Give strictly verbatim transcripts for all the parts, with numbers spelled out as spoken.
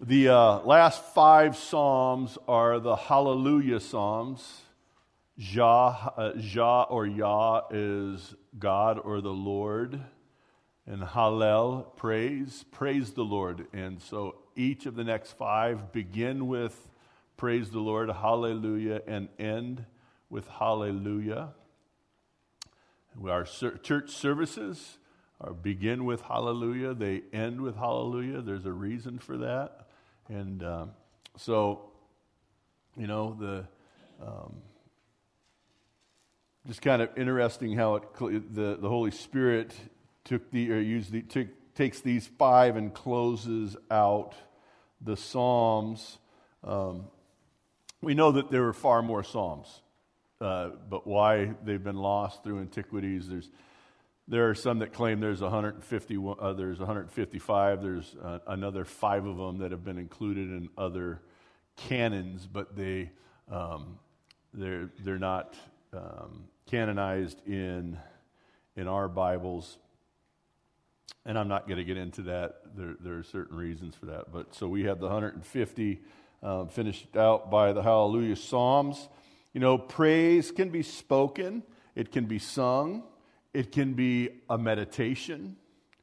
The uh, last five psalms are the Hallelujah psalms. Jah, uh, Jah or Yah is God or the Lord. And Hallel, praise, praise the Lord. And so each of the next five begin with praise the Lord, hallelujah, and end with hallelujah. Our church services are begin with hallelujah, they end with hallelujah. There's a reason for that. And um, so, you know, the um, just kind of interesting how it the, the Holy Spirit took the or used the took, takes these five and closes out the Psalms. Um, we know that there were far more Psalms, uh, but why they've been lost through antiquities? There's there are some that claim there's one hundred fifty, uh, there's one hundred fifty-five. There's uh, another five of them that have been included in other canons, but they um, they're they're not um, canonized in in our Bibles. And I'm not going to get into that. There, there are certain reasons for that. But so we have the one hundred fifty um, finished out by the Hallelujah Psalms. You know, praise can be spoken. It can be sung. It can be a meditation.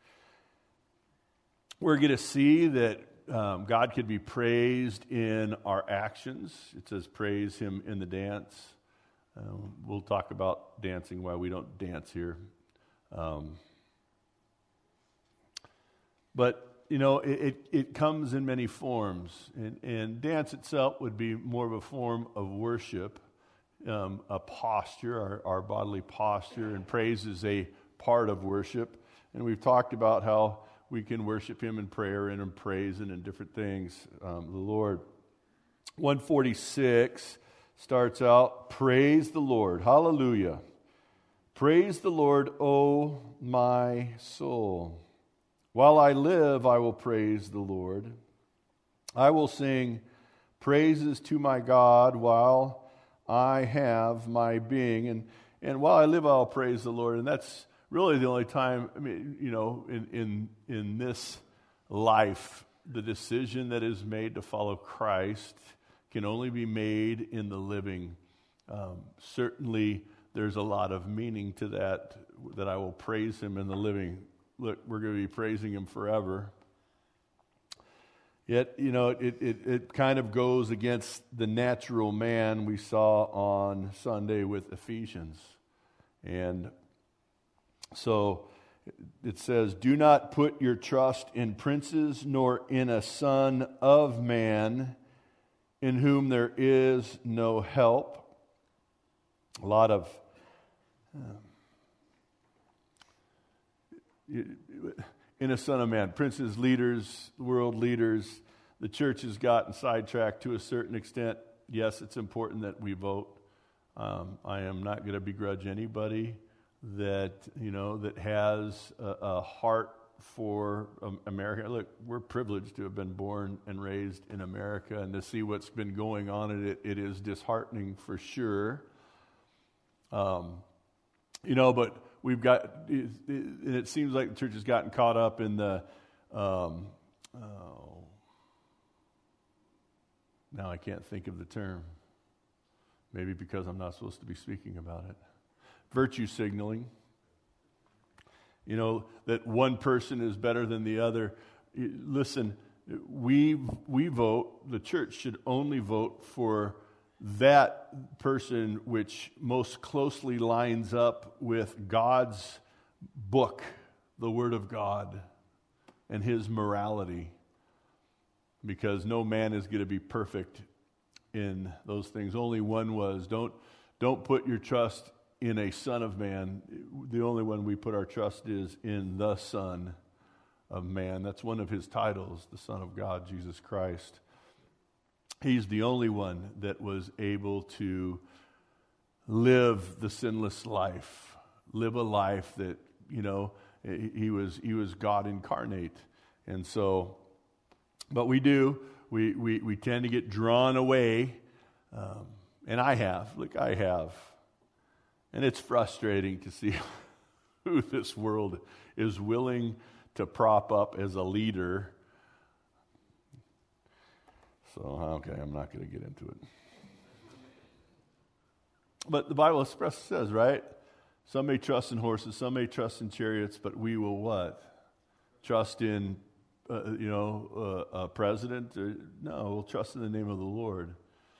We're going to see that um, God can be praised in our actions. It says praise Him in the dance. Um, we'll talk about dancing, why we don't dance here. Um But, you know, it, it, it comes in many forms. And, and dance itself would be more of a form of worship, um, a posture, our, our bodily posture. And praise is a part of worship. And we've talked about how we can worship Him in prayer and in praise and in different things, um, the Lord. one forty-six starts out, praise the Lord. Hallelujah. Praise the Lord, O my soul. While I live, I will praise the Lord. I will sing praises to my God while I have my being. And, and while I live, I'll praise the Lord. And that's really the only time, I mean, you know, in, in, in this life, the decision that is made to follow Christ can only be made in the living. Um, certainly, there's a lot of meaning to that, that I will praise Him in the living. Look, we're going to be praising Him forever. Yet, you know, it, it, it kind of goes against the natural man we saw on Sunday with Ephesians. And so it says, do not put your trust in princes nor in a son of man in whom there is no help. A lot of... Um, in a son of man, princes, leaders, world leaders, the church has gotten sidetracked to a certain extent. Yes, it's important that we vote. Um, I am not going to begrudge anybody that, you know, that has a, a heart for um, America. Look, we're privileged to have been born and raised in America, and to see what's been going on in it, it is disheartening for sure. Um, you know, but we've got, and it seems like the church has gotten caught up in the, um, oh, now I can't think of the term. Maybe because I'm not supposed to be speaking about it. Virtue signaling. You know, that one person is better than the other. Listen, we we vote, the church should only vote for that person which most closely lines up with God's book, the Word of God, and His morality. Because no man is going to be perfect in those things. Only one was. Don't, don't put your trust in a son of man. The only one we put our trust is in the Son of Man. That's one of His titles, the Son of God, Jesus Christ. He's the only one that was able to live the sinless life, live a life that, you know, he was he was God incarnate. And so, but we do, we we, we tend to get drawn away, um, and I have, look, I have. And it's frustrating to see who this world is willing to prop up as a leader. So, okay, I'm not going to get into it. But the Bible expressly says, right? Some may trust in horses, some may trust in chariots, but we will what? Trust in, uh, you know, uh, a president? Or, no, we'll trust in the name of the Lord.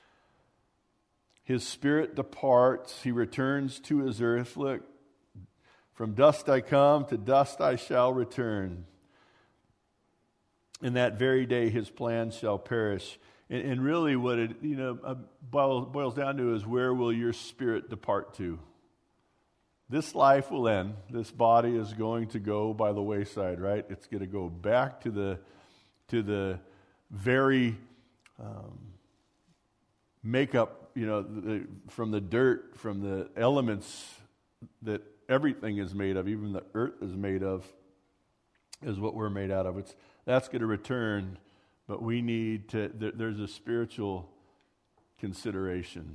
His spirit departs. He returns to his earth. Look, from dust I come, to dust I shall return. In that very day his plans shall perish. And, and really what it, you know, uh, boils, boils down to is, where will your spirit depart to? This life will end. This body is going to go by the wayside, right? It's going to go back to the, to the very um, makeup, you know, the, from the dirt, from the elements that everything is made of, even the earth is made of, is what we're made out of. It's that's going to return, but we need to, there, there's a spiritual consideration.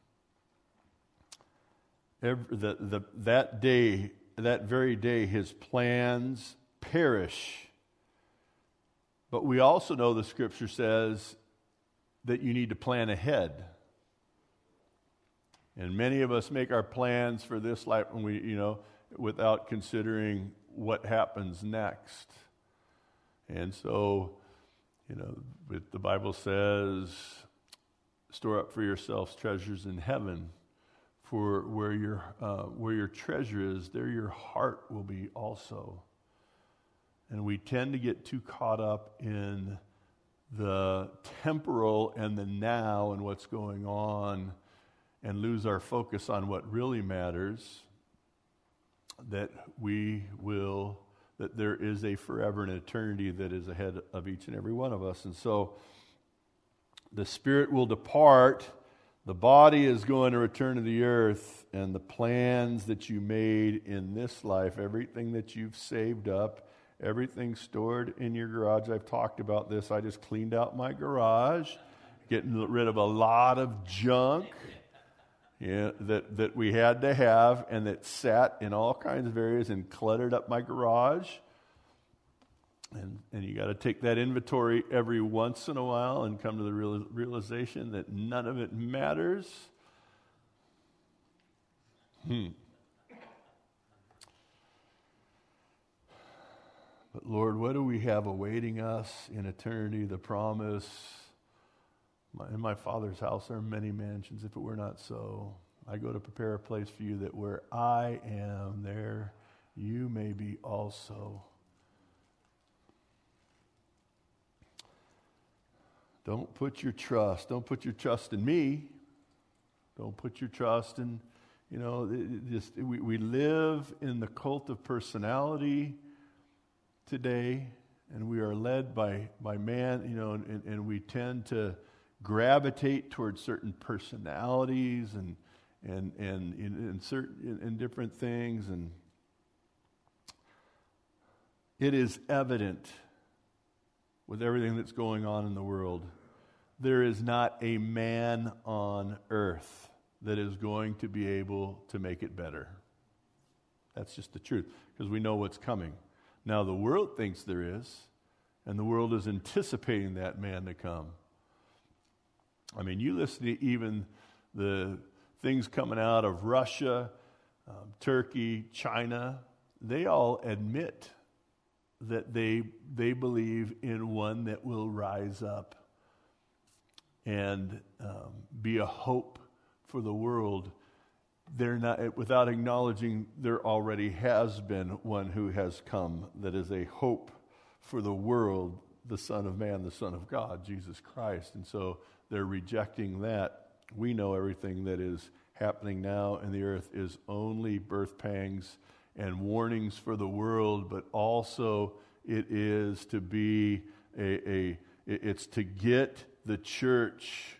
Every, the, the, that day, that very day, his plans perish. But we also know the Scripture says that you need to plan ahead. And many of us make our plans for this life when we, you know, without considering what happens next. And so, you know, the Bible says, store up for yourselves treasures in heaven, for where your uh, where your treasure is, there your heart will be also. And we tend to get too caught up in the temporal and the now and what's going on, and lose our focus on what really matters, that we will, that there is a forever and eternity that is ahead of each and every one of us. And so the spirit will depart, the body is going to return to the earth, and the plans that you made in this life, everything that you've saved up, everything stored in your garage. I've talked about this. I just cleaned out my garage, getting rid of a lot of junk. Yeah, that, that we had to have, and that sat in all kinds of areas and cluttered up my garage. And and you got to take that inventory every once in a while and come to the real, realization that none of it matters. Hmm. But Lord, what do we have awaiting us in eternity? The promise, in my Father's house there are many mansions. If it were not so, I go to prepare a place for you, that where I am, there you may be also. Don't put your trust, don't put your trust in me. Don't put your trust in, you know, it just we, we live in the cult of personality today, and we are led by, by man, you know, and, and we tend to gravitate towards certain personalities and and and in, in certain in, in different things, and it is evident with everything that's going on in the world, there is not a man on earth that is going to be able to make it better. That's just the truth, because we know what's coming. Now the world thinks there is, and the world is anticipating that man to come. I mean, you listen to even the things coming out of Russia, um, Turkey, China, they all admit that they they believe in one that will rise up and um, be a hope for the world. They're not, without acknowledging there already has been one who has come that is a hope for the world, the Son of Man, the Son of God, Jesus Christ. And so they're rejecting that. We know everything that is happening now in the earth is only birth pangs and warnings for the world, but also it is to be a, a it's to get the church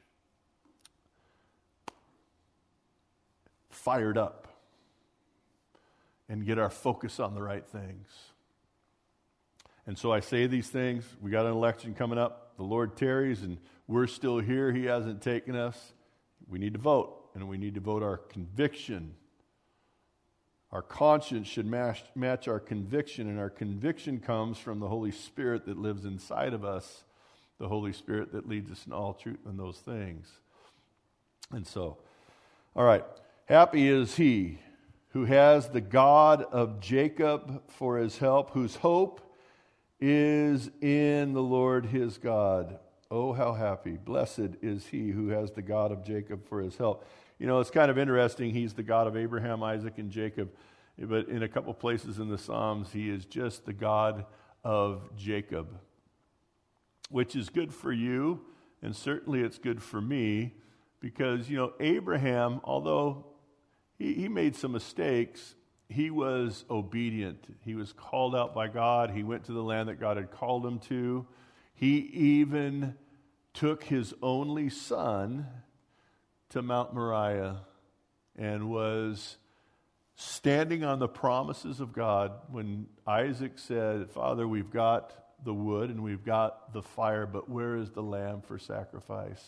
fired up and get our focus on the right things. And so I say these things. We got an election coming up. The Lord tarries, and we're still here. He hasn't taken us. We need to vote, and we need to vote our conviction. Our conscience should match, match our conviction, and our conviction comes from the Holy Spirit that lives inside of us. the Holy Spirit that leads us in all truth and those things. And so, all right, happy is he who has the God of Jacob for his help, whose hope is in the Lord his God. Oh, how happy. Blessed is he who has the God of Jacob for his help. You know, it's kind of interesting. He's the God of Abraham, Isaac, and Jacob. But in a couple places in the Psalms, he is just the God of Jacob, which is good for you, and certainly it's good for me, because, you know, Abraham, although he, he made some mistakes, he was obedient. He was called out by God. He went to the land that God had called him to. He even took his only son to Mount Moriah and was standing on the promises of God when Isaac said, Father, we've got the wood and we've got the fire, but where is the lamb for sacrifice?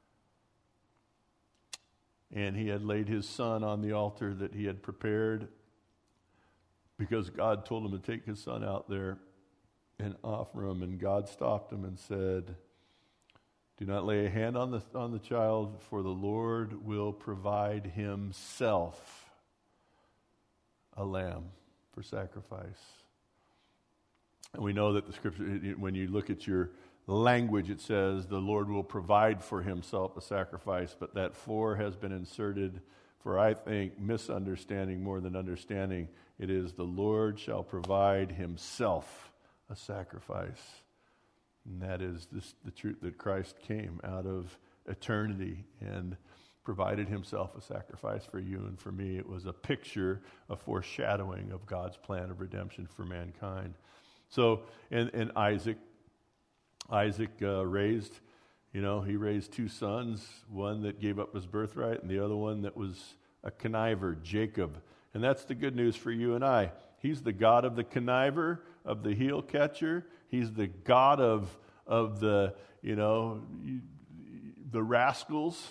And he had laid his son on the altar that he had prepared because God told him to take his son out there and offer him. And God stopped him and said, do not lay a hand on the, on the child, for the Lord will provide himself a lamb for sacrifice. And we know that the scripture, when you look at your language, it says the Lord will provide for himself a sacrifice, but that for has been inserted for, I think, misunderstanding more than understanding. It is the Lord shall provide himself a sacrifice. And that is this, the truth that Christ came out of eternity and provided himself a sacrifice for you and for me. It was a picture, a foreshadowing of God's plan of redemption for mankind. So, and, and Isaac, Isaac uh, raised, you know, he raised two sons, one that gave up his birthright and the other one that was a conniver, Jacob. And that's the good news for you and I. He's the God of the conniver, of the heel catcher. He's the God of, of the, you know, the rascals.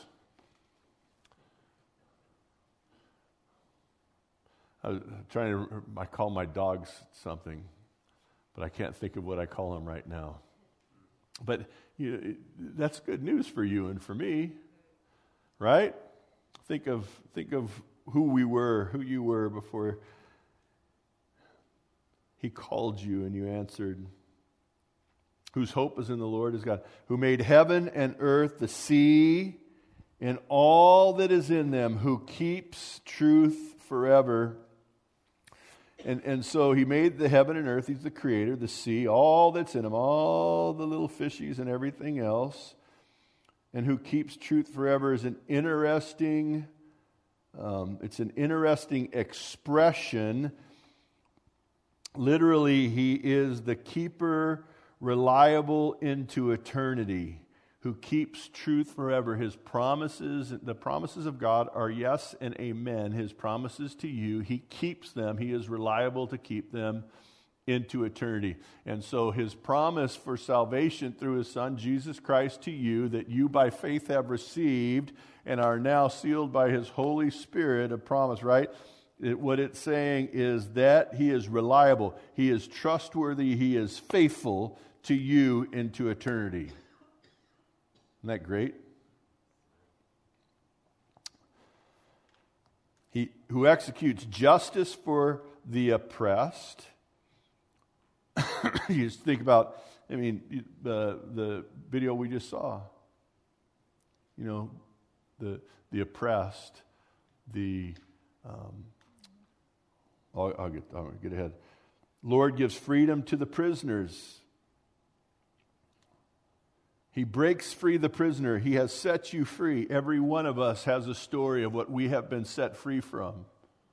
I was trying to, I call my dogs something, but I can't think of what I call them right now. But you know, it, that's good news for you and for me, right? Think of think of who we were, who you were before he called you and you answered. Whose hope is in the Lord is God, who made heaven and earth, the sea, and all that is in them, who keeps truth forever. And, and so he made the heaven and earth. He's the creator, the sea, all that's in them, all the little fishies and everything else. And who keeps truth forever is an interesting, um, it's an interesting expression. Literally, he is the keeper reliable into eternity, who keeps truth forever. His promises, the promises of God are yes and amen. His promises to you, he keeps them. He is reliable to keep them into eternity. And so his promise for salvation through his Son, Jesus Christ, to you, that you by faith have received and are now sealed by his Holy Spirit, a promise, right? It, what it's saying is that he is reliable, he is trustworthy, he is faithful to you into eternity. Isn't that great? He who executes justice for the oppressed. You just think about, I mean, the the video we just saw. You know, the the oppressed, the um, I'll, I'll get I'll get ahead. Lord gives freedom to the prisoners. He breaks free the prisoner. He has set you free. Every one of us has a story of what we have been set free from.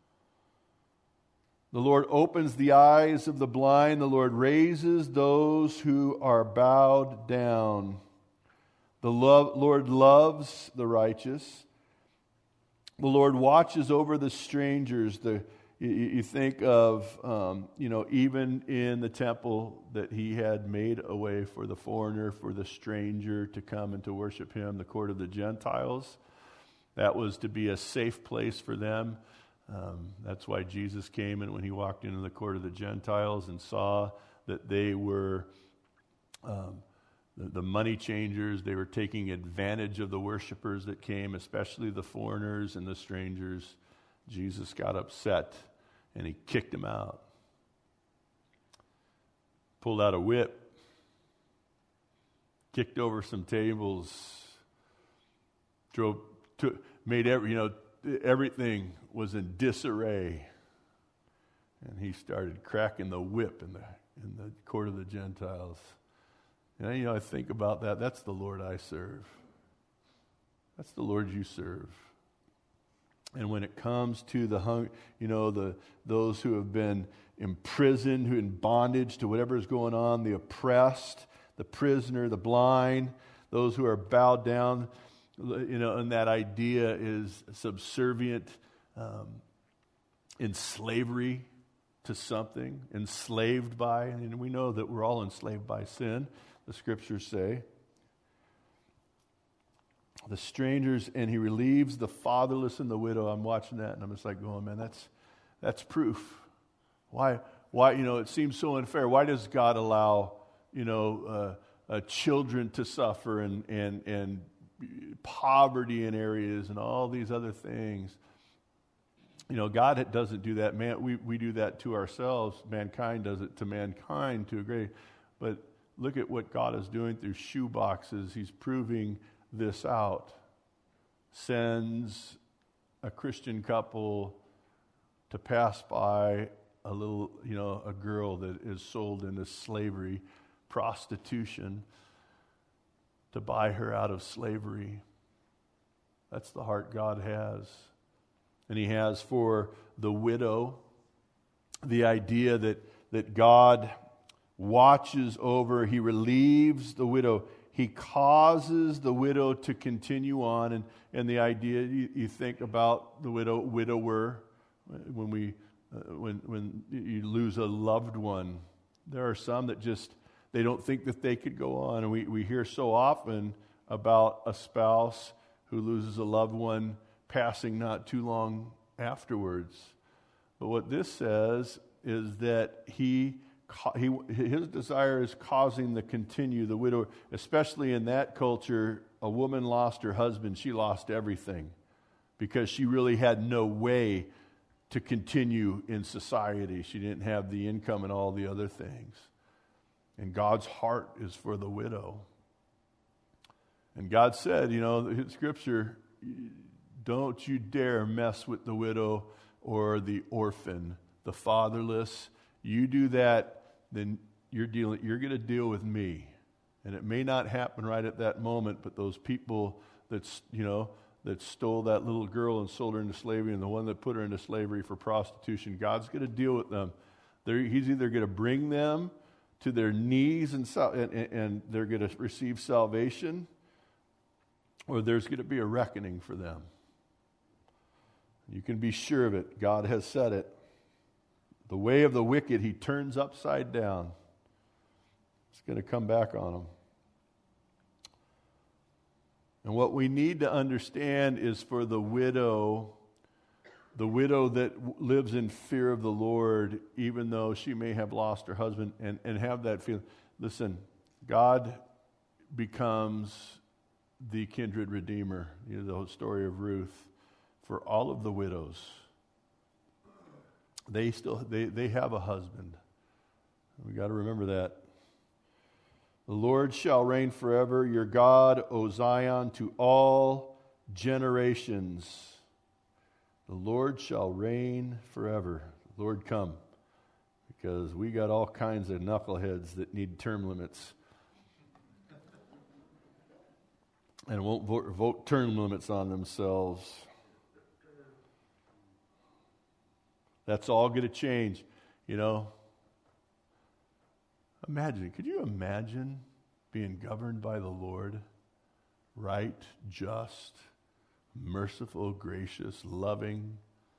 The Lord opens the eyes of the blind. The Lord raises those who are bowed down. The lo- Lord loves the righteous. The Lord watches over the strangers. The You, you think of, um, you know, even in the temple that he had made a way for the foreigner, for the stranger to come and to worship him, the court of the Gentiles. That was to be a safe place for them. Um, that's why Jesus came, and when he walked into the court of the Gentiles and saw that they were um, the, the money changers. They were taking advantage of the worshipers that came, especially the foreigners and the strangers. Jesus got upset and he kicked them out. Pulled out a whip, kicked over some tables, drove, to, made every, you know, everything was in disarray. And he started cracking the whip in the in the court of the Gentiles. And you know, I think about that. That's the Lord I serve. That's the Lord you serve. And when it comes to the hung, you know, the those who have been imprisoned, who in bondage to whatever is going on, the oppressed, the prisoner, the blind, those who are bowed down, you know, and that idea is subservient, um, in slavery to something, enslaved by, and we know that we're all enslaved by sin, the scriptures say. The strangers, and he relieves the fatherless and the widow. I'm watching that, and I'm just like going, man, that's that's proof. Why, why, you know, it seems so unfair. Why does God allow, you know, uh, uh, children to suffer and, and, and poverty in areas and all these other things? You know, God doesn't do that. Man, we, we do that to ourselves. Mankind does it to mankind to a great. But look at what God is doing through shoe boxes. He's proving this out. Sends a Christian couple to pass by a little, you know, a girl that is sold into slavery, prostitution, to buy her out of slavery. That's the heart God has. And he has for the widow the idea that, that God watches over, he relieves the widow. He causes the widow to continue on. And, and the idea, you, you think about the widow, widower, when we uh, when when you lose a loved one. There are some that just, they don't think that they could go on. And we, we hear so often about a spouse who loses a loved one passing not too long afterwards. But what this says is that he, he his desire is causing the continue, the widow, especially in that culture, a woman lost her husband, she lost everything because she really had no way to continue in society. She didn't have the income and all the other things. And God's heart is for the widow. And God said, you know, in Scripture, don't you dare mess with the widow or the orphan, the fatherless. You do that, then you're dealing. You're going to deal with me. And it may not happen right at that moment, but those people that's, you know, that stole that little girl and sold her into slavery, and the one that put her into slavery for prostitution, God's going to deal with them. They're, he's either going to bring them to their knees and, and, and they're going to receive salvation, or there's going to be a reckoning for them. You can be sure of it. God has said it. The way of the wicked he turns upside down. It's going to come back on them. And what we need to understand is for the widow, the widow that w- lives in fear of the Lord, even though she may have lost her husband, and, and have that feeling. Listen, God becomes the kindred redeemer. You know, the whole story of Ruth. For all of the widows, they still they, they have a husband. We got to remember that. The Lord shall reign forever, your God, O Zion, to all generations. The Lord shall reign forever. Lord, come, because we got all kinds of knuckleheads that need term limits. And won't vote, vote term limits on themselves. That's all going to change, you know. Imagine, could you imagine being governed by the Lord? Right, just, merciful, gracious, loving,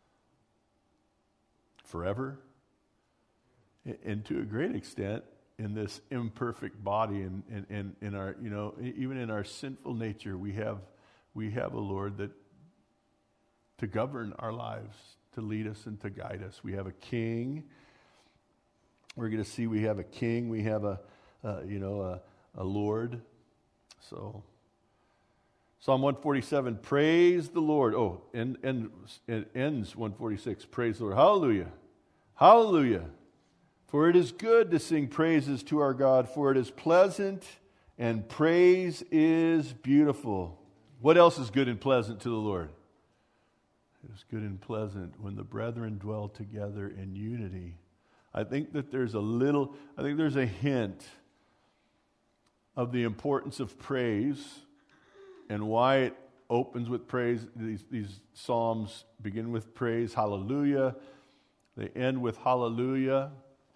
forever? And to a great extent, in this imperfect body, and in, in, in our, you know, even in our sinful nature, we have we have a Lord that to govern our lives, to lead us and to guide us. We have a king. We're going to see we have a king. We have a, uh, you know, a, a Lord. So, Psalm one forty-seven, praise the Lord. Oh, and, and it ends one forty-six, praise the Lord. Hallelujah. Hallelujah. For it is good to sing praises to our God, for it is pleasant and praise is beautiful. What else is good and pleasant to the Lord? It is good and pleasant when the brethren dwell together in unity. I think that there's a little, I think there's a hint of the importance of praise and why it opens with praise. These, these psalms begin with praise, hallelujah. They end with hallelujah.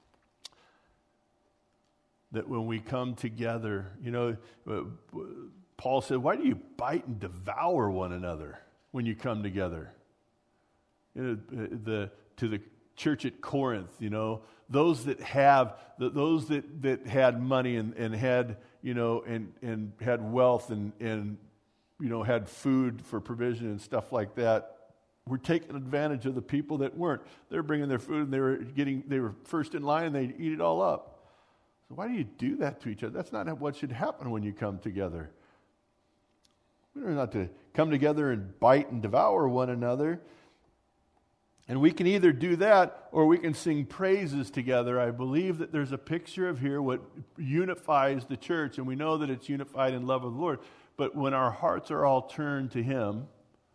That when we come together, you know, Paul said, why do you bite and devour one another when you come together? You know, the, to the church at Corinth, you know, those that have, those that, that had money and, and had, you know, and, and had wealth and, and, you know, had food for provision and stuff like that, were taking advantage of the people that weren't. They're bringing their food and they were getting, they were first in line and they eat it all up. So why do you do that to each other? That's not what should happen when you come together. We're not to come together and bite and devour one another. And we can either do that or we can sing praises together. I believe that there's a picture of here what unifies the church, and we know that it's unified in love of the Lord. But when our hearts are all turned to Him,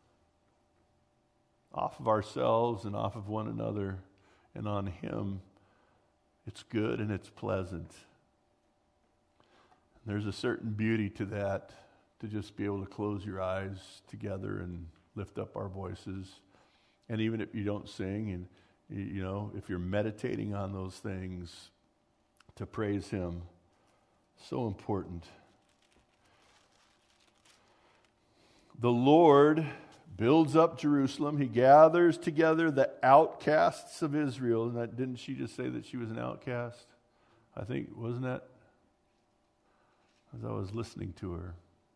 off of ourselves and off of one another and on Him, it's good and it's pleasant. There's a certain beauty to that, to just be able to close your eyes together and lift up our voices. And even if you don't sing, and you know, if you're meditating on those things, to praise Him, so important. The Lord builds up Jerusalem. He gathers together the outcasts of Israel. And that, didn't she just say that she was an outcast? I think, wasn't that? As I was listening to her.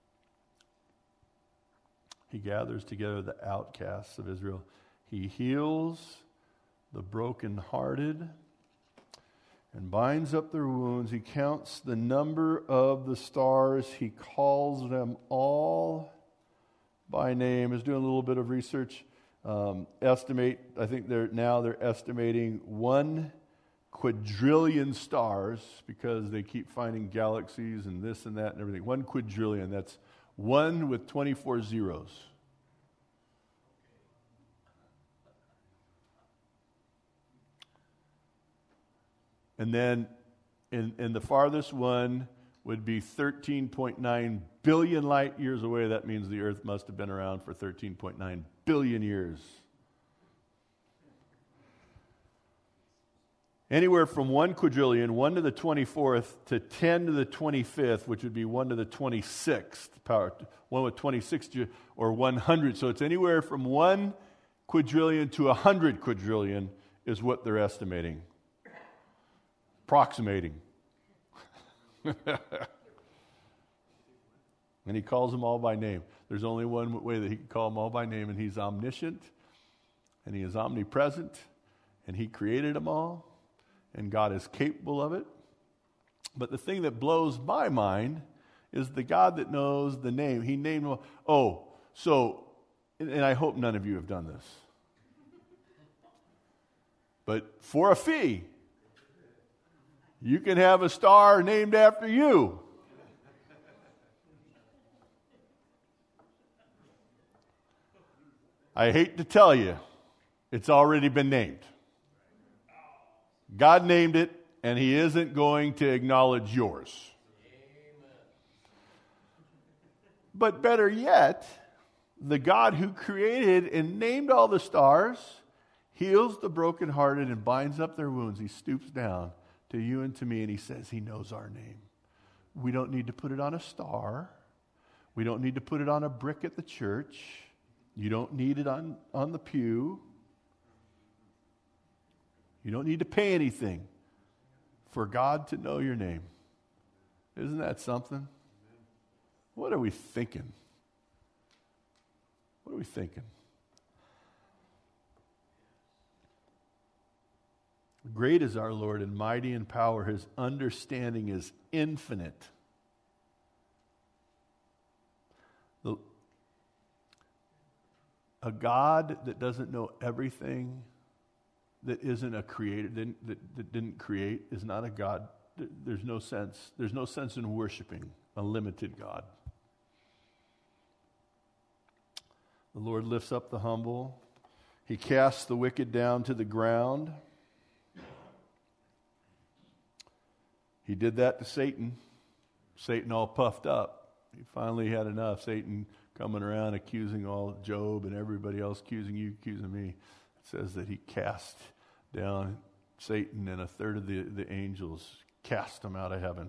He gathers together the outcasts of Israel. He heals the brokenhearted and binds up their wounds. He counts the number of the stars. He calls them all by name. I was doing a little bit of research. Um, estimate, I think they're now they're estimating one quadrillion stars, because they keep finding galaxies and this and that and everything. One quadrillion, that's one with twenty-four zeros. And then in, in the farthest one would be thirteen point nine billion light years away. That means the earth must have been around for thirteen point nine billion years. Anywhere from one quadrillion, one to the twenty-fourth, to ten to the twenty-fifth, which would be one to the twenty-sixth power, one with twenty-six or one hundred. So it's anywhere from one quadrillion to one hundred quadrillion is what they're estimating. Approximating. And He calls them all by name. There's only one way that He can call them all by name, and He's omniscient, and He is omnipresent, and He created them all, and God is capable of it. But the thing that blows my mind is the God that knows the name. He named them. Oh, so, and I hope none of you have done this. But for a fee, you can have a star named after you. I hate to tell you, it's already been named. God named it, and He isn't going to acknowledge yours. But better yet, the God who created and named all the stars heals the brokenhearted and binds up their wounds. He stoops down to you and to me, and He says He knows our name. We don't need to put it on a star. We don't need to put it on a brick at the church. You don't need it on, on the pew. You don't need to pay anything for God to know your name. Isn't that something? What are we thinking? What are we thinking? Great is our Lord and mighty in power. His understanding is infinite. a God that doesn't know everything, that isn't a creator, that, that, that didn't create, is not a God. There's no sense. There's no sense in worshiping a limited God. The Lord lifts up the humble. He casts the wicked down to the ground. He did that to Satan. Satan all puffed up. He finally had enough. Satan coming around accusing all Job and everybody else, accusing you, accusing me. It says that he cast down Satan, and a third of the, the angels cast him out of heaven.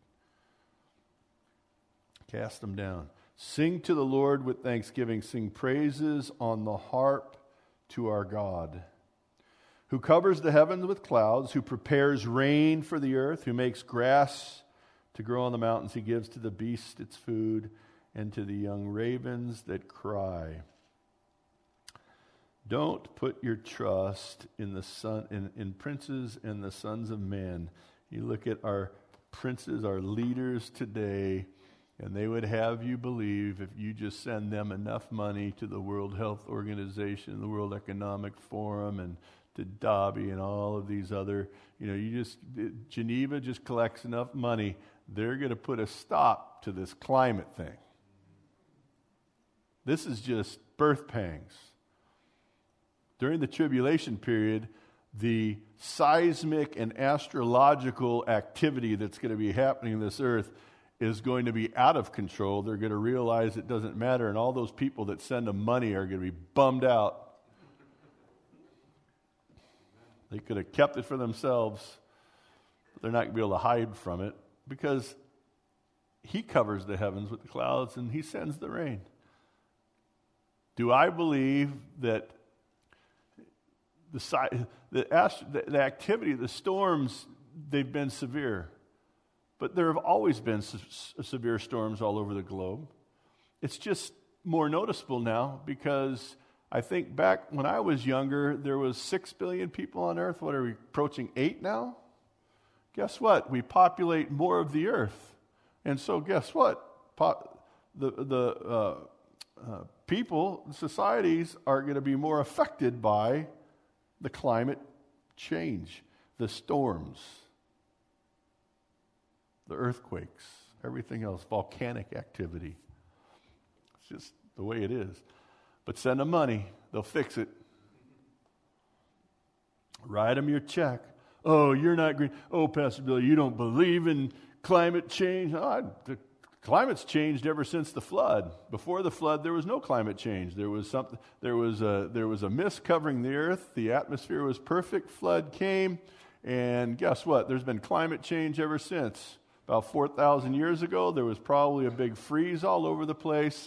Cast him down. Sing to the Lord with thanksgiving. Sing praises on the harp to our God, who covers the heavens with clouds, who prepares rain for the earth, who makes grass to grow on the mountains. He gives to the beast its food, and to the young ravens that cry. Don't put your trust in the son, in, in princes and the sons of men. You look at our princes, our leaders today, and they would have you believe if you just send them enough money to the World Health Organization, the World Economic Forum, and to Dhabi and all of these other, you know, you just, Geneva just collects enough money, they're going to put a stop to this climate thing. This is just birth pangs. During the tribulation period, the seismic and astrological activity that's going to be happening on this earth is going to be out of control. They're going to realize it doesn't matter, and all those people that send them money are going to be bummed out. They could have kept it for themselves, but they're not going to be able to hide from it because He covers the heavens with the clouds and He sends the rain. Do I believe that the, the, the activity, the storms, they've been severe? But there have always been se- severe storms all over the globe. It's just more noticeable now because I think back when I was younger, there was six billion people on earth. What are we, approaching eight now? Guess what? We populate more of the earth. And so guess what? Po- the the uh, uh, people, societies are going to be more affected by the climate change, the storms, the earthquakes, everything else, volcanic activity. It's just the way it is. But send them money. They'll fix it. Write them your check. Oh, you're not green. Oh, Pastor Bill, you don't believe in climate change. Oh, I, the climate's changed ever since the flood. Before the flood, there was no climate change. There was something. There was a, there was a mist covering the earth. The atmosphere was perfect. Flood came. And guess what? There's been climate change ever since. About four thousand years ago, there was probably a big freeze all over the place.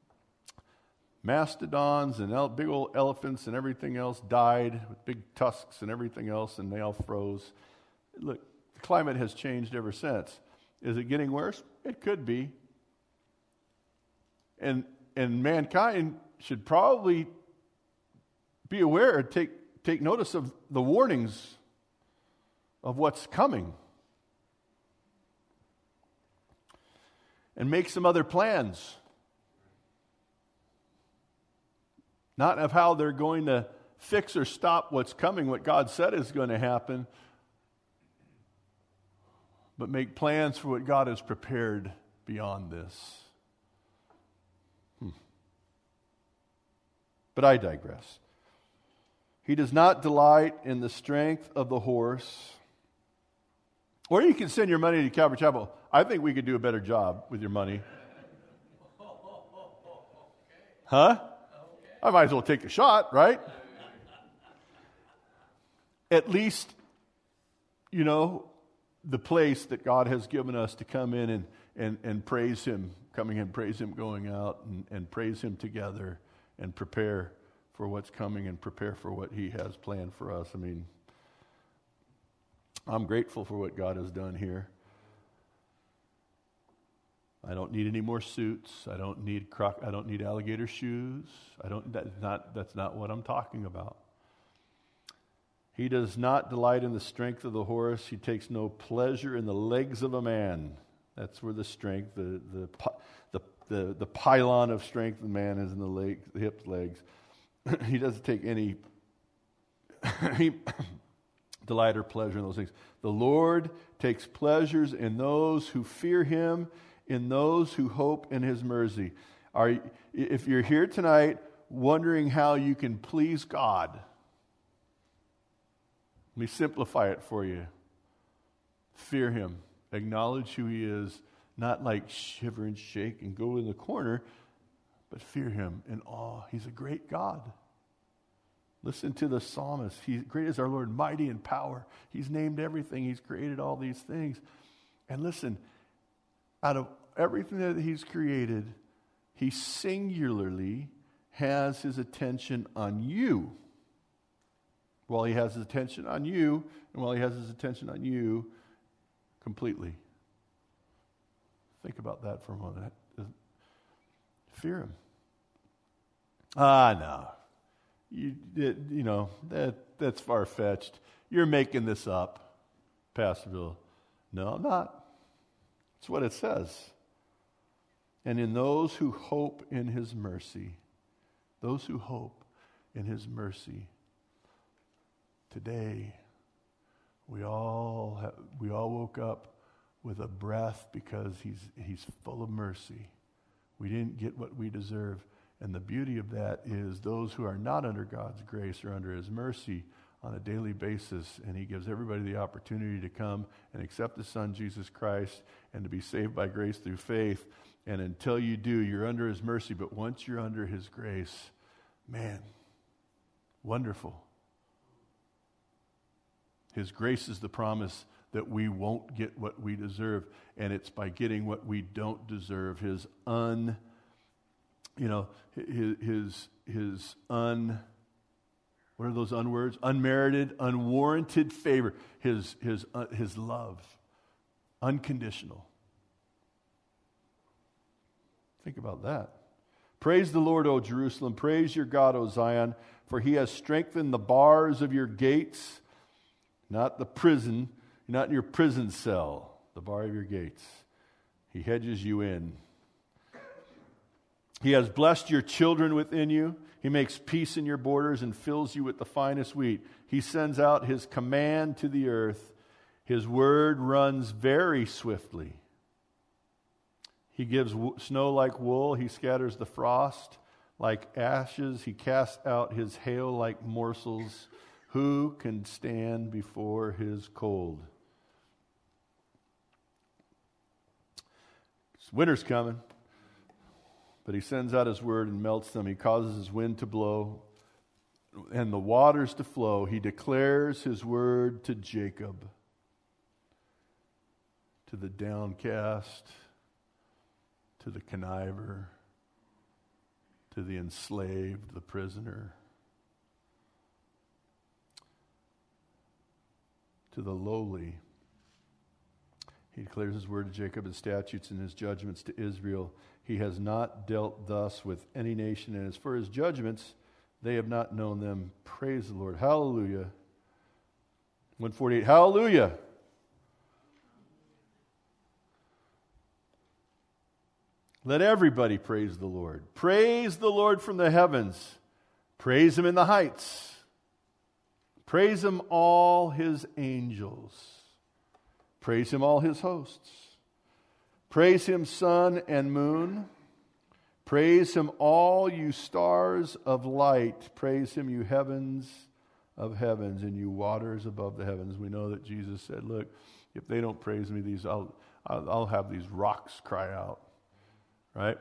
Mastodons and el- big old elephants and everything else died with big tusks and everything else, and they all froze. Look, the climate has changed ever since. Is it getting worse? It could be. And and mankind should probably be aware, take take notice of the warnings of what's coming. And make some other plans. Not of how they're going to fix or stop what's coming, what God said is going to happen, but make plans for what God has prepared beyond this. Hmm. But I digress. He does not delight in the strength of the horse. Or you can send your money to Calvary Chapel. I think we could do a better job with your money. Huh? I might as well take a shot, right? At least, you know, the place that God has given us to come in and, and, and praise Him, coming in, praise Him, going out, and, and praise Him together and prepare for what's coming and prepare for what He has planned for us. I mean, I'm grateful for what God has done here. I don't need any more suits. I don't need croc. I don't need alligator shoes. I don't. That's not. That's not what I'm talking about. He does not delight in the strength of the horse. He takes no pleasure in the legs of a man. That's where the strength, the the the the, the pylon of strength of man is in the legs, the hips, legs. he doesn't take any he, delight or pleasure in those things. The Lord takes pleasures in those who fear him, in those who hope in his mercy. Are, if you're here tonight wondering how you can please God, let me simplify it for you. Fear him. Acknowledge who he is. Not like shiver and shake and go in the corner, but fear him in awe. He's a great God. Listen to the psalmist. He, great is our Lord, mighty in power. He's named everything. He's created all these things. And listen, out of everything that he's created, he singularly has his attention on you. While he has his attention on you, and while he has his attention on you completely. Think about that for a moment. Fear him. Ah, no. You, you know, that that's far-fetched. You're making this up, Pastor Bill. No, I'm not. It's what it says. And in those who hope in his mercy, those who hope in his mercy, today we all have, we all woke up with a breath because he's he's full of mercy. We didn't get what we deserve. And the beauty of that is those who are not under God's grace are under his mercy on a daily basis. And he gives everybody the opportunity to come and accept the Son, Jesus Christ, and to be saved by grace through faith. And until you do, you're under his mercy. But once you're under his grace, man, wonderful. His grace is the promise that we won't get what we deserve. And it's by getting what we don't deserve. His un... You know, his, his, his un, what are those unwords? Unmerited, unwarranted favor. His, his, uh, his love. Unconditional. Think about that. Praise the Lord, O Jerusalem. Praise your God, O Zion. For he has strengthened the bars of your gates. Not the prison, not your prison cell. The bar of your gates. He hedges you in. He has blessed your children within you. He makes peace in your borders and fills you with the finest wheat. He sends out his command to the earth. His word runs very swiftly. He gives w- snow like wool. He scatters the frost like ashes. He casts out his hail like morsels. Who can stand before his cold? Winter's coming. But he sends out his word and melts them. He causes his wind to blow and the waters to flow. He declares his word to Jacob, to the downcast, to the conniver, to the enslaved, the prisoner, to the lowly. He declares his word to Jacob, his statutes and his judgments to Israel. He has not dealt thus with any nation, and as for his judgments, they have not known them. Praise the Lord. Hallelujah. one forty-eight. Hallelujah. Let everybody praise the Lord. Praise the Lord from the heavens. Praise him in the heights. Praise him all his angels. Praise him all his hosts. Praise him, sun and moon. Praise him, all you stars of light. Praise him, you heavens of heavens and you waters above the heavens. We know that Jesus said, look, if they don't praise me, these I'll, I'll, I'll have these rocks cry out. Right?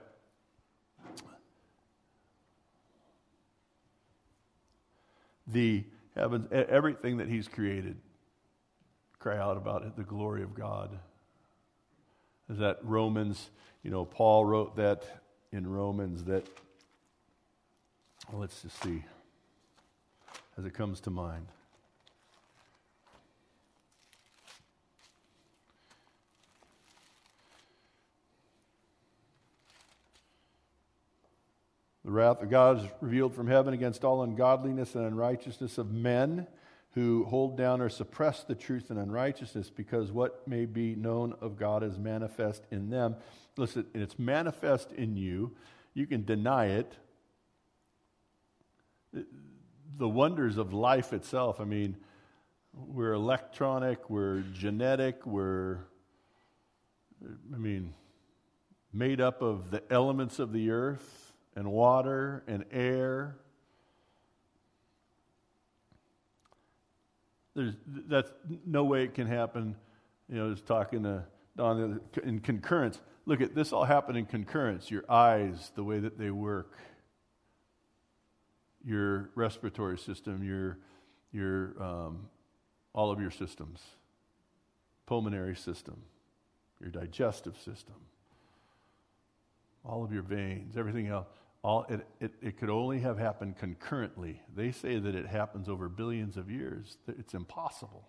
The heavens, everything that he's created, cry out about it, the glory of God. Is that Romans, you know, Paul wrote that in Romans that, well, let's just see, as it comes to mind. The wrath of God is revealed from heaven against all ungodliness and unrighteousness of men who hold down or suppress the truth in unrighteousness, because what may be known of God is manifest in them. Listen, it's manifest in you. You can deny it, the wonders of life itself. I mean, we're electronic, we're genetic, we're, I mean, made up of the elements of the earth and water and air. There's that's no way it can happen. You know, just talking to Don in concurrence. Look at this all happened in concurrence. Your eyes, the way that they work, your respiratory system, your your um, all of your systems, pulmonary system, your digestive system, all of your veins, everything else. All it, it, it could only have happened concurrently. They say that it happens over billions of years. It's impossible.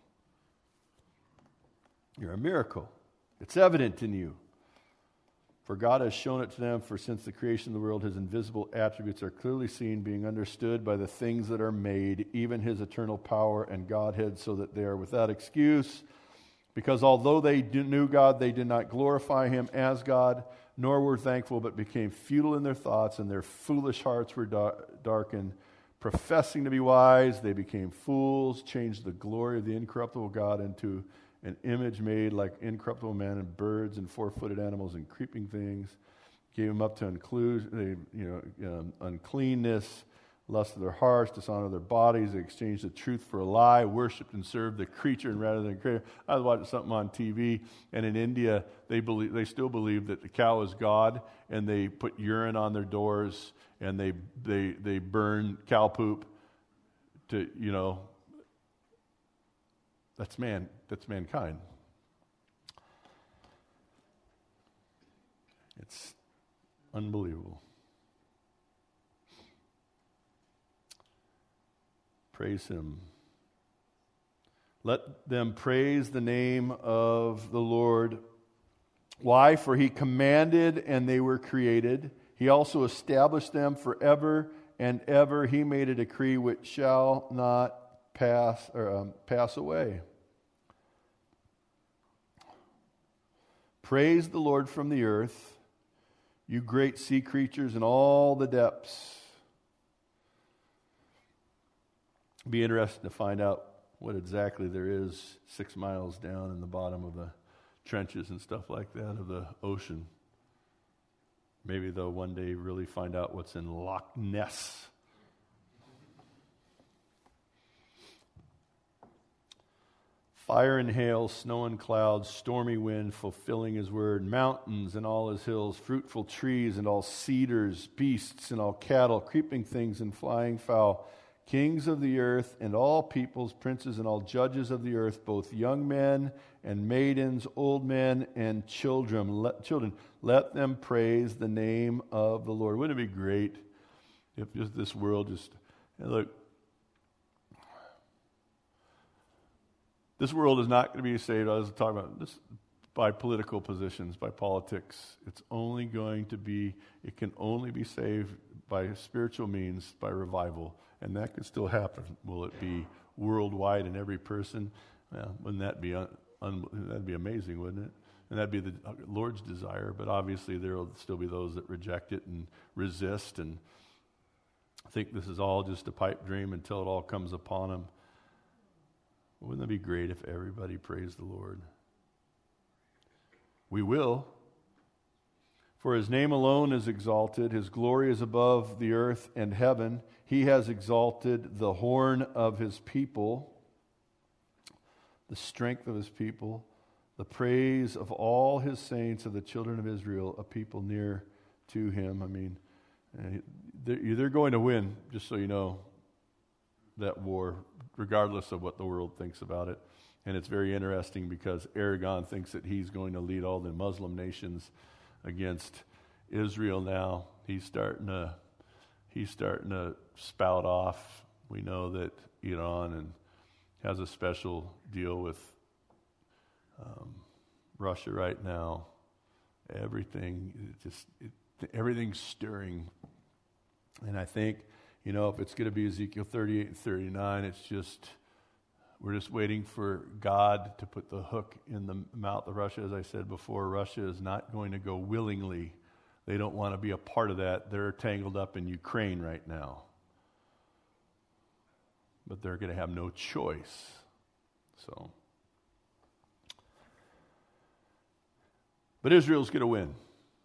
You're a miracle. It's evident in you. For God has shown it to them, for since the creation of the world, his invisible attributes are clearly seen, being understood by the things that are made, even his eternal power and Godhead, so that they are without excuse. Because although they knew God, they did not glorify him as God, nor were thankful, but became futile in their thoughts, and their foolish hearts were da- darkened. Professing to be wise, they became fools, changed the glory of the incorruptible God into an image made like incorruptible man and birds and four-footed animals and creeping things. Gave them up to include, you know, um, uncleanness, lust of their hearts, dishonor of their bodies. They exchanged the truth for a lie, worshipped and served the creature and rather than the creator. I was watching something on T V, and in India, they believe they still believe that the cow is God, and they put urine on their doors, and they they they burn cow poop to, you know, that's man, that's mankind. It's unbelievable. Praise him. Let them praise the name of the Lord. Why? For he commanded and they were created. He also established them forever and ever. He made a decree which shall not pass or um, pass away. Praise the Lord from the earth, you great sea creatures in all the depths. Be interested to find out what exactly there is six miles down in the bottom of the trenches and stuff like that of the ocean. Maybe they'll one day really find out what's in Loch Ness. Fire and hail, snow and clouds, stormy wind, fulfilling his word, mountains and all his hills, fruitful trees and all cedars, beasts and all cattle, creeping things and flying fowl, kings of the earth and all peoples, princes and all judges of the earth, both young men and maidens, old men and children. Let, children, let them praise the name of the Lord. Wouldn't it be great if just this world just, and look, this world is not going to be saved, I was talking about this, by political positions, by politics. It's only going to be, it can only be saved by spiritual means, by revival. And that could still happen. Will it be worldwide in every person? Well, wouldn't that be un, un, that'd be amazing, wouldn't it? And that'd be the Lord's desire. But obviously there will still be those that reject it and resist and think this is all just a pipe dream until it all comes upon them. Wouldn't that be great if everybody praised the Lord? We will. For his name alone is exalted. His glory is above the earth and heaven. He has exalted the horn of his people, the strength of his people, the praise of all his saints of the children of Israel, a people near to him. I mean, they're going to win, just so you know, that war, regardless of what the world thinks about it. And it's very interesting because Erdogan thinks that he's going to lead all the Muslim nations against Israel now. He's starting to he's starting to spout off. We know that Iran and has a special deal with um, Russia right now. Everything it just it, everything's stirring, and I think, you know, if it's going to be Ezekiel thirty-eight and thirty-nine, it's just, we're just waiting for God to put the hook in the mouth of Russia. As I said before, Russia is not going to go willingly. They don't want to be a part of that. They're tangled up in Ukraine right now. but they're going to have no choice. So, but Israel's going to win,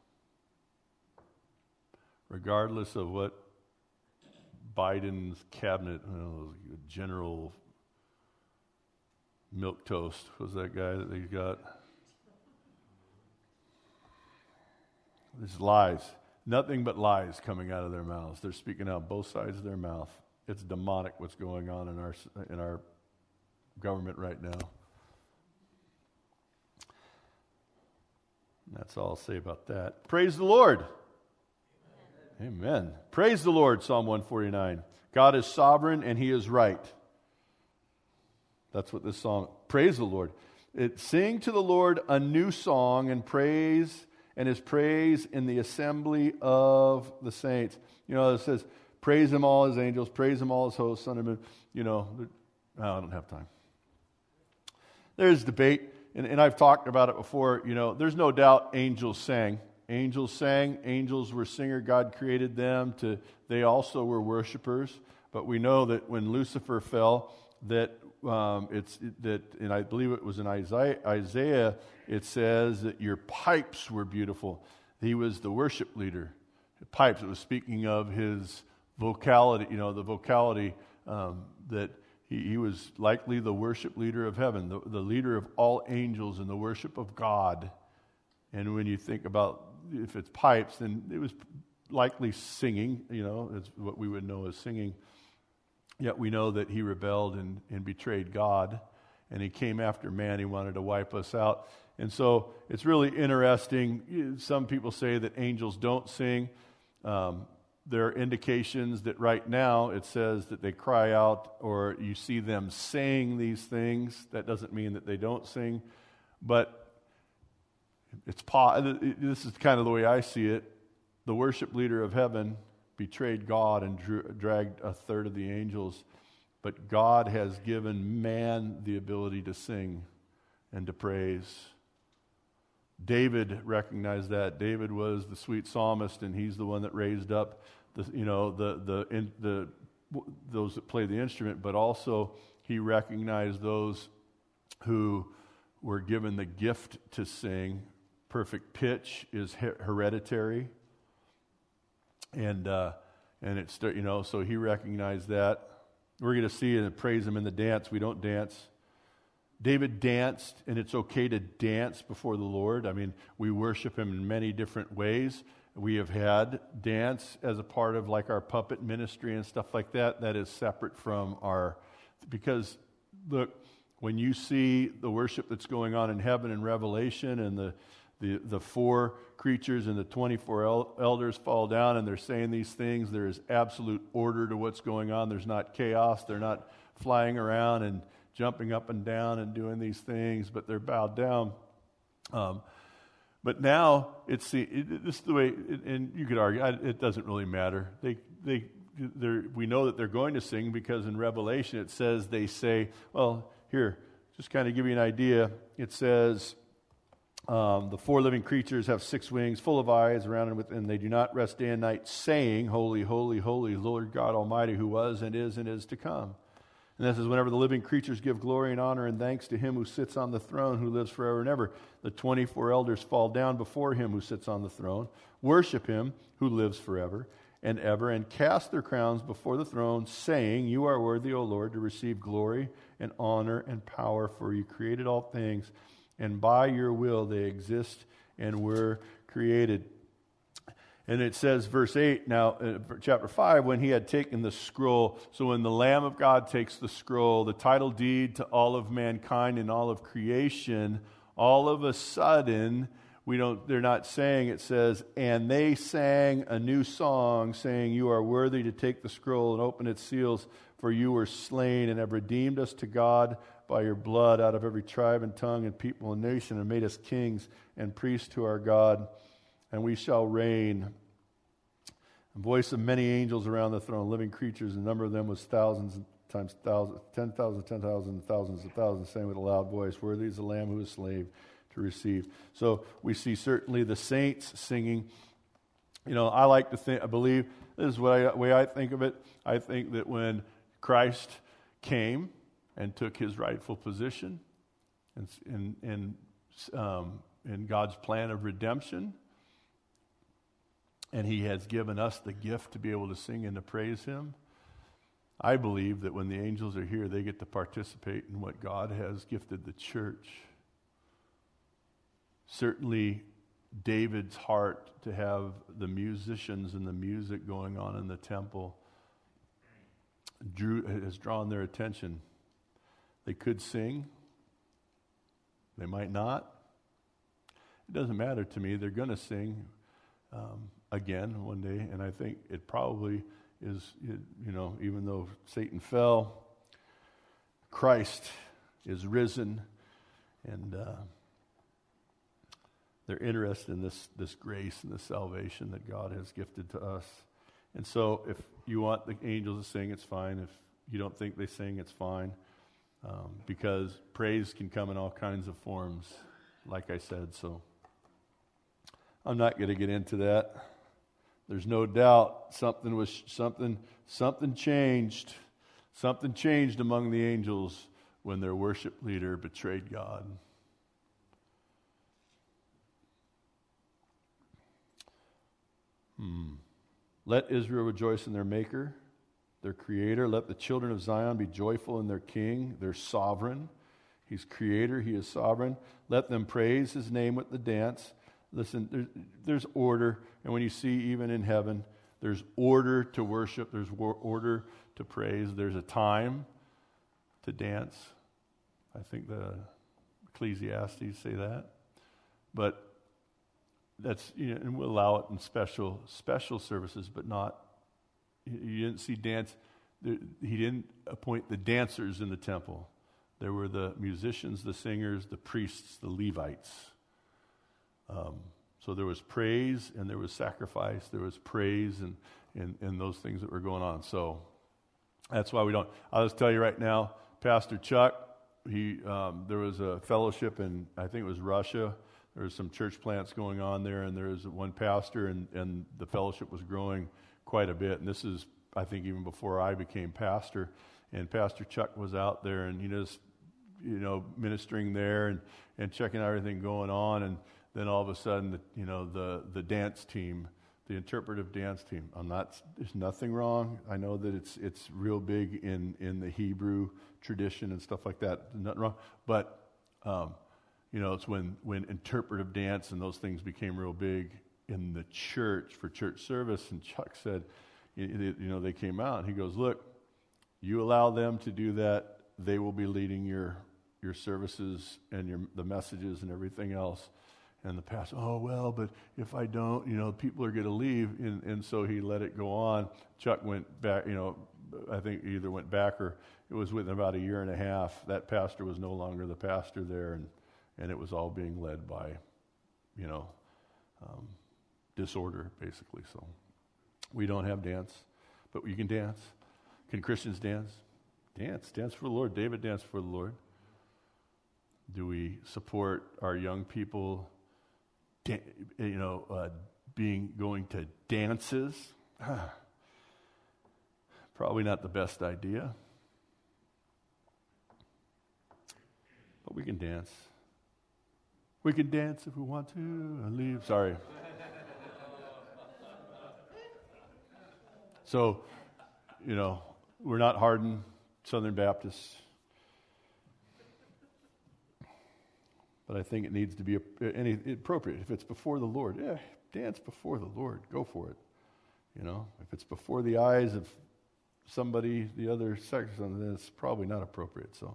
regardless of what Biden's cabinet, you know, General Milquetoast was that guy that they got. There's lies. Nothing but lies coming out of their mouths. They're speaking out both sides of their mouth. It's demonic what's going on in our in our government right now. That's all I'll say about that. Praise the Lord. Amen. Amen. Praise the Lord, Psalm one forty-nine. God is sovereign and He is right. That's what this song, praise the Lord. It, sing to the Lord a new song and praise and His praise in the assembly of the saints. You know, it says, praise Him all His angels, praise Him all His hosts, Son of Man. You know, oh, I don't have time. There's debate, and, and I've talked about it before. You know, there's no doubt angels sang. Angels sang. Angels were singer. God created them to. They also were worshipers. But we know that when Lucifer fell, that um, it's that, and I believe it was in Isaiah. Isaiah it says that your pipes were beautiful. He was the worship leader. Pipes. It was speaking of his vocality. You know, the vocality um, that. He, he was likely the worship leader of heaven, the, the leader of all angels in the worship of God. And when you think about if it's pipes, then it was likely singing, you know, it's what we would know as singing. Yet we know that he rebelled and, and betrayed God, and he came after man. He wanted to wipe us out. And so it's really interesting. Some people say that angels don't sing. Um, There are indications that right now it says that they cry out, or you see them saying these things. That doesn't mean that they don't sing, but it's this is kind of the way I see it. The worship leader of heaven betrayed God and drew, dragged a third of the angels, but God has given man the ability to sing and to praise. David recognized that. David was the sweet psalmist, and he's the one that raised up the, you know, the the in, the those that play the instrument, but also he recognized those who were given the gift to sing. Perfect pitch is hereditary, and uh, and it's you know, so he recognized that. We're going to see and praise him in the dance. We don't dance. David danced, and it's okay to dance before the Lord. I mean, we worship Him in many different ways. We have had dance as a part of like our puppet ministry and stuff like that. That is separate from our, because look, when you see the worship that's going on in heaven in Revelation, and the the, the four creatures and the twenty-four el- elders fall down and they're saying these things, there is absolute order to what's going on. There's not chaos. They're not flying around and jumping up and down and doing these things, but they're bowed down. Um, but now it's the it, this is the way, it, and you could argue I, it doesn't really matter. They they we know that they're going to sing because in Revelation it says they say, well, here, just kind of give you an idea. It says um, the four living creatures have six wings, full of eyes around and within. They do not rest day and night, saying, "Holy, holy, holy, Lord God Almighty, who was and is and is to come." And this is whenever the living creatures give glory and honor and thanks to Him who sits on the throne, who lives forever and ever. The twenty-four elders fall down before Him who sits on the throne, worship Him who lives forever and ever, and cast their crowns before the throne, saying, "You are worthy, O Lord, to receive glory and honor and power, for You created all things, and by Your will they exist and were created." And it says, verse eight, now, uh, chapter five, when He had taken the scroll. So when the Lamb of God takes the scroll, the title deed to all of mankind and all of creation, all of a sudden, we don't, they're not saying, it says, and they sang a new song, saying, "You are worthy to take the scroll and open its seals, for You were slain and have redeemed us to God by Your blood out of every tribe and tongue and people and nation, and made us kings and priests to our God. And we shall reign." The voice of many angels around the throne, living creatures, the number of them was thousands times thousands, ten thousand, ten thousand, thousands of thousands, saying with a loud voice, "Worthy is the Lamb who is slain to receive." So we see certainly the saints singing. You know, I like to think, I believe, this is the way I, way I think of it. I think that when Christ came and took his rightful position in, in, in, um, in God's plan of redemption. And he has given us the gift to be able to sing and to praise him. I believe that when the angels are here, they get to participate in what God has gifted the church. Certainly, David's heart to have the musicians and the music going on in the temple drew, has drawn their attention. They could sing. They might not. It doesn't matter to me. They're going to sing um, again one day, and I think it probably is, you know, even though Satan fell, Christ is risen, and uh, they're interested in this, this grace and this salvation that God has gifted to us. And so if you want the angels to sing, it's fine. If you don't think they sing, it's fine. Um, because praise can come in all kinds of forms, like I said. So I'm not going to get into that. There's no doubt something was something something changed. Something changed among the angels when their worship leader betrayed God. Hmm. Let Israel rejoice in their Maker, their Creator. Let the children of Zion be joyful in their King, their Sovereign. He's Creator, He is Sovereign. Let them praise His name with the dance. Listen, there's, there's order, and when you see even in heaven, there's order to worship, there's war, order to praise, there's a time to dance. I think the Ecclesiastes say that. But that's, you know, and we'll allow it in special special services, but not, you didn't see dance, he didn't appoint the dancers in the temple. There were the musicians, the singers, the priests, the Levites. Um, so there was praise and there was sacrifice, there was praise and, and, and those things that were going on. So that's why we don't. I'll just tell you right now, Pastor Chuck, he um, there was a fellowship in, I think it was Russia. There was some church plants going on there, and there was one pastor, and, and the fellowship was growing quite a bit. And this is, I think, even before I became pastor. And Pastor Chuck was out there, and he just, you know, ministering there and, and checking out everything going on. And then all of a sudden, the, you know, the, the dance team, the interpretive dance team. I'm not. There's nothing wrong. I know that it's it's real big in, in the Hebrew tradition and stuff like that. Nothing wrong. But um, you know, it's when when interpretive dance and those things became real big in the church for church service. And Chuck said, you, you know, they came out. And he goes, "Look, you allow them to do that, they will be leading your your services and your the messages and everything else." And the pastor, oh, well, but if I don't, you know, people are going to leave. And, and so he let it go on. Chuck went back, you know, I think either went back or it was within about a year and a half. That pastor was no longer the pastor there, and, and it was all being led by, you know, um, disorder, basically. So we don't have dance, but you can dance. Can Christians dance? Dance. Dance for the Lord. David danced for the Lord. Do we support our young people, da- you know, uh, being going to dances? Probably not the best idea. But we can dance. We can dance if we want to and leave. Sorry. So, you know, we're not hardened Southern Baptists. But I think it needs to be a, any, appropriate. If it's before the Lord, yeah, dance before the Lord. Go for it. You know, if it's before the eyes of somebody, the other sex, then it's probably not appropriate. So,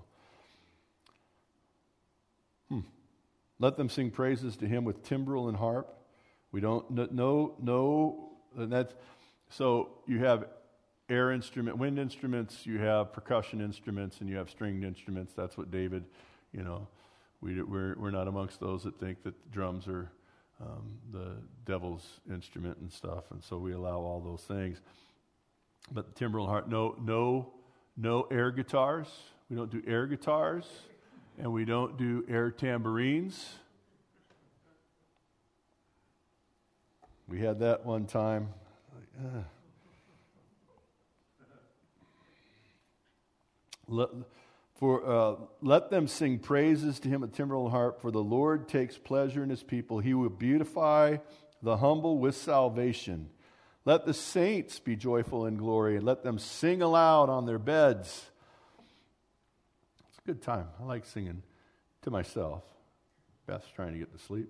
hmm. Let them sing praises to Him with timbrel and harp. We don't no no, and that's so you have air instrument, wind instruments, you have percussion instruments, and you have stringed instruments. That's what David, you know. We, we're, we're not amongst those that think that drums are um, the devil's instrument and stuff, and so we allow all those things. But the timbrel and harp, no, no, no air guitars. We don't do air guitars, and we don't do air tambourines. We had that one time. Like, uh. Let, for, uh, let them sing praises to him with timbrel and harp, for the Lord takes pleasure in his people. He will beautify the humble with salvation. Let the saints be joyful in glory, and let them sing aloud on their beds. It's a good time. I like singing to myself. Beth's trying to get to sleep.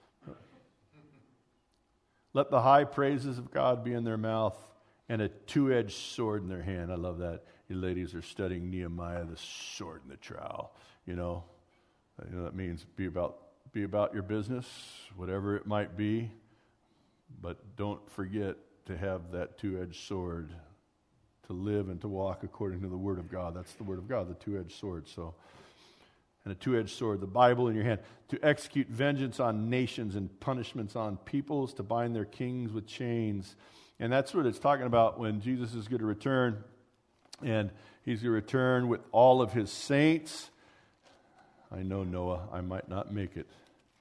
Let the high praises of God be in their mouth and a two-edged sword in their hand. I love that. You ladies are studying Nehemiah, the sword and the trowel. You know, you know that means be about be about your business, whatever it might be. But don't forget to have that two-edged sword, to live and to walk according to the Word of God. That's the Word of God, the two-edged sword. So, and a two-edged sword, the Bible in your hand, to execute vengeance on nations and punishments on peoples, to bind their kings with chains. And that's what it's talking about when Jesus is going to return. And he's going to return with all of his saints. I know, Noah, I might not make it.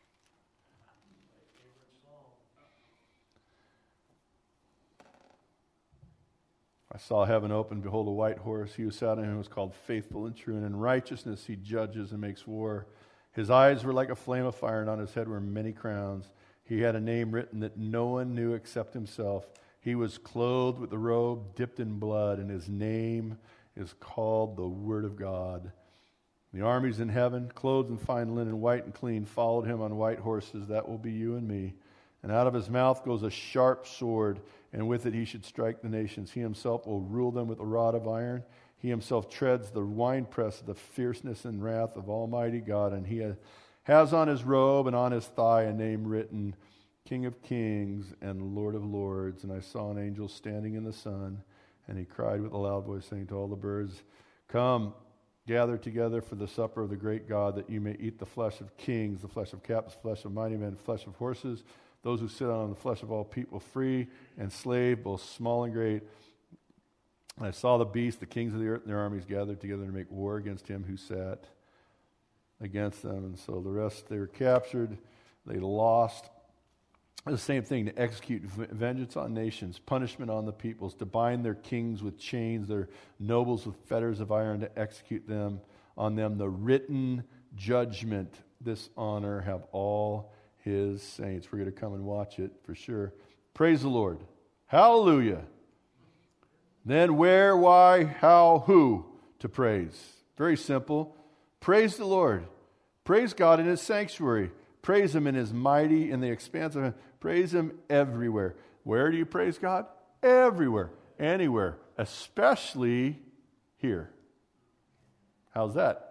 I saw heaven open, behold a white horse. He who sat on him was called Faithful and True, and in righteousness he judges and makes war. His eyes were like a flame of fire, and on his head were many crowns. He had a name written that no one knew except himself. He was clothed with a robe dipped in blood, and his name is called the Word of God. The armies in heaven, clothed in fine linen, white and clean, followed him on white horses. That will be you and me. And out of his mouth goes a sharp sword, and with it he should strike the nations. He himself will rule them with a rod of iron. He himself treads the winepress of the fierceness and wrath of Almighty God. And he has on his robe and on his thigh a name written, King of Kings and Lord of Lords. And I saw an angel standing in the sun, and he cried with a loud voice, saying to all the birds, Come, gather together for the supper of the great God, that you may eat the flesh of kings, the flesh of captains, the flesh of mighty men, the flesh of horses, those who sit on the flesh of all people, free and slave, both small and great. And I saw the beast, the kings of the earth and their armies gathered together to make war against him who sat against them. And so the rest, they were captured, they lost. The same thing, to execute vengeance on nations, punishment on the peoples, to bind their kings with chains, their nobles with fetters of iron, to execute them on them the written judgment. This honor have all his saints. We're going to come and watch it for sure. Praise the Lord. Hallelujah. Then where, why, how, who to praise. Very simple. Praise the Lord. Praise God in his sanctuary. Praise him in his mighty, in the expanse of him. Praise him everywhere. Where do you praise God? Everywhere. Anywhere. Especially here. How's that?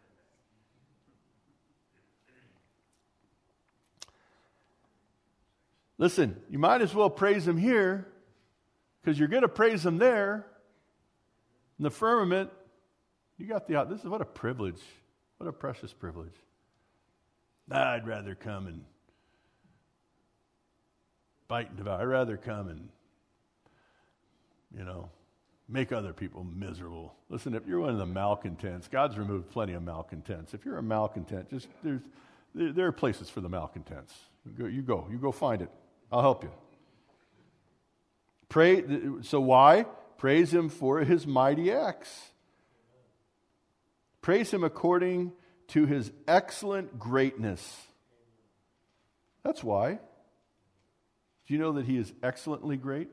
Listen, you might as well praise him here, because you're going to praise him there. In the firmament, you got the, this is what a privilege. What a precious privilege. I'd rather come and bite and devour. I'd rather come and, you know, make other people miserable. Listen, if you're one of the malcontents, God's removed plenty of malcontents. If you're a malcontent, just there's there, there are places for the malcontents. You go, you go, you go find it. I'll help you. Pray. So why? Praise him for his mighty acts. Praise him according to his excellent greatness. That's why. Do you know that he is excellently great?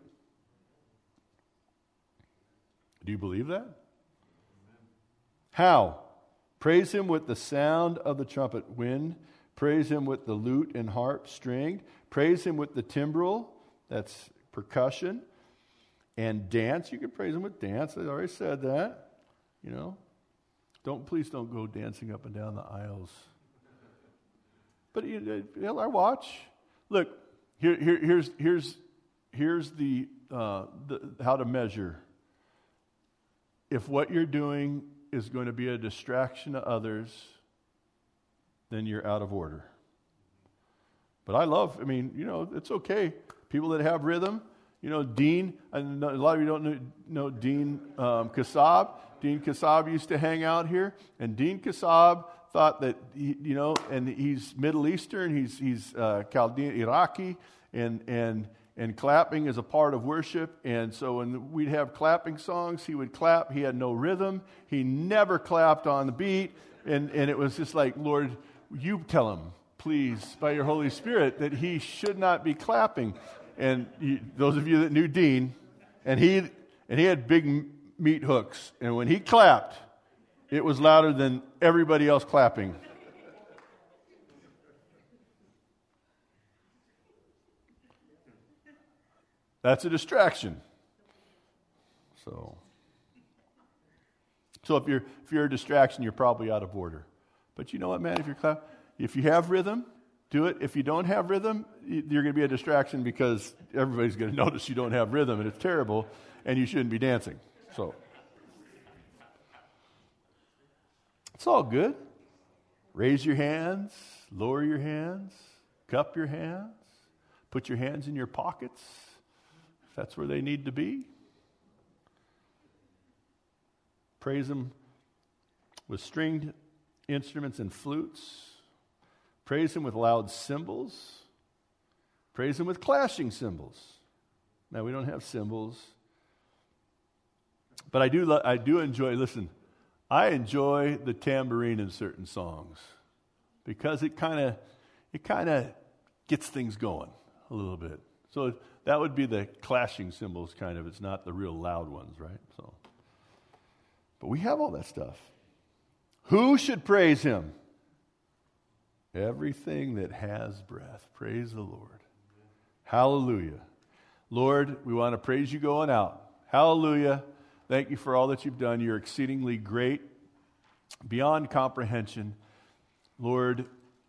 Do you believe that? How? Praise him with the sound of the trumpet, wind. Praise him with the lute and harp, stringed. Praise him with the timbrel, that's percussion. And dance, you can praise him with dance. I already said that. You know. Don't please don't go dancing up and down the aisles. But you know, I watch. Look, here, here, here's here's here's the, uh, the how to measure. If what you're doing is going to be a distraction to others, then you're out of order. But I love. I mean, you know, it's okay. People that have rhythm. You know, Dean. I know, a lot of you don't know, know Dean um, Kassab. Dean Kassab used to hang out here, and Dean Kassab thought that he, you know, and he's Middle Eastern, he's he's uh, Chaldean, Iraqi, and and And clapping is a part of worship. And so when we'd have clapping songs, he would clap. He had no rhythm. He never clapped on the beat. And, and it was just like, Lord, you tell him, please, by your Holy Spirit, that he should not be clapping. And you, those of you that knew Dean, and he and he had big meat hooks. And when he clapped, it was louder than everybody else clapping. That's a distraction. So, so if you're if you're a distraction, you're probably out of order. But you know what, man? If you're clap, if you have rhythm, do it. If you don't have rhythm, you're going to be a distraction because everybody's going to notice you don't have rhythm, and it's terrible, and you shouldn't be dancing. So, it's all good. Raise your hands, lower your hands, cup your hands, put your hands in your pockets. That's where they need to be. Praise Him with stringed instruments and flutes. Praise Him with loud cymbals. Praise Him with clashing cymbals. Now, we don't have cymbals. But I do, I do enjoy, listen, I enjoy the tambourine in certain songs because it kind of it kind of gets things going a little bit. So that would be the clashing cymbals kind of. It's not the real loud ones, right? So, but we have all that stuff. Who should praise Him? Everything that has breath. Praise the Lord. Hallelujah. Lord, we want to praise you going out. Hallelujah. Thank you for all that you've done. You're exceedingly great, beyond comprehension. Lord,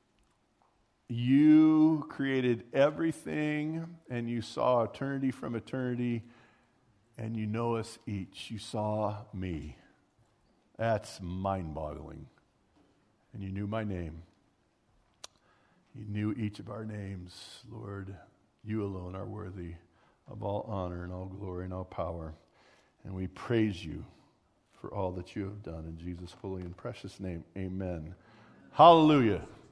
you created everything, and you saw eternity from eternity, and you know us each. You saw me. That's mind-boggling. And you knew my name. You knew each of our names. Lord, you alone are worthy of all honor and all glory and all power. And we praise you for all that you have done. In Jesus' holy and precious name, amen. Hallelujah.